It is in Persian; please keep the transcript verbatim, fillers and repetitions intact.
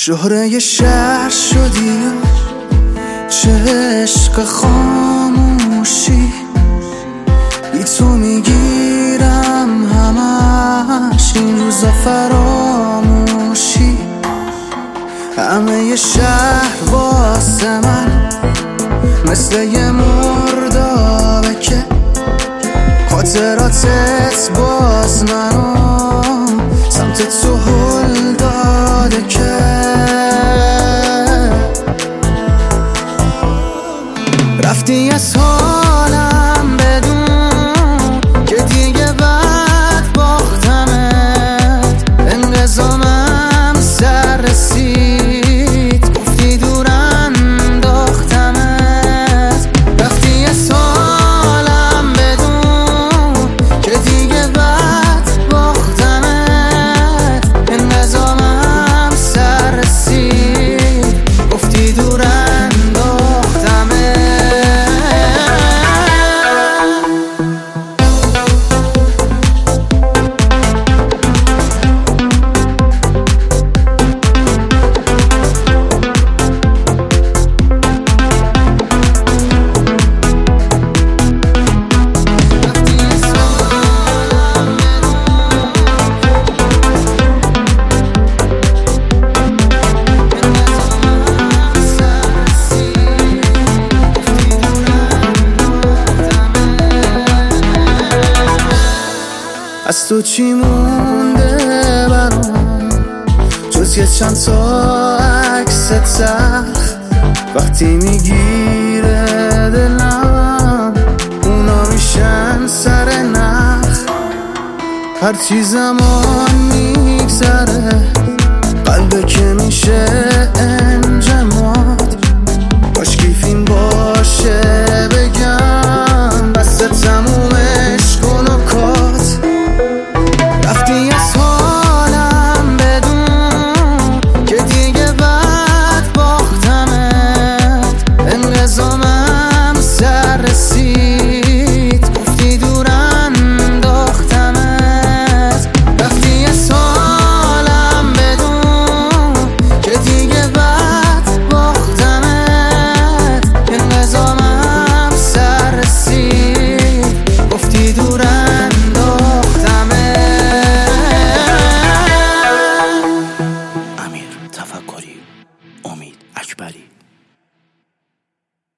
شهره شهر شدی چه عشق خاموشی، بی تو میگیرم همش این روزا فراموشی. همه شهر واسه من مثل یه مردابه که خاطراتت باز منو سمت تو هل داده که رفتی از حالم بدون که دیگه بد باختمت. انقضامم سر رسید گفتی دور انداختمت. رفتی از حالم بدون که دیگه بد باختمت. انقضامم سر رسید گفتی دور از تو چی مونده برام جز یه چند تا عکس تلخ. وقتی میگیره دلم اونا میشن سر نخ. هرچی زمان میگذره